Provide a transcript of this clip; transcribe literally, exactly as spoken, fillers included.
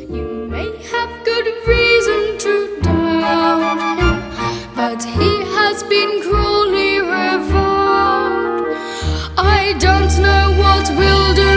You may have good reason to doubt him, but he has been cruelly reviled. I don't know what we'll do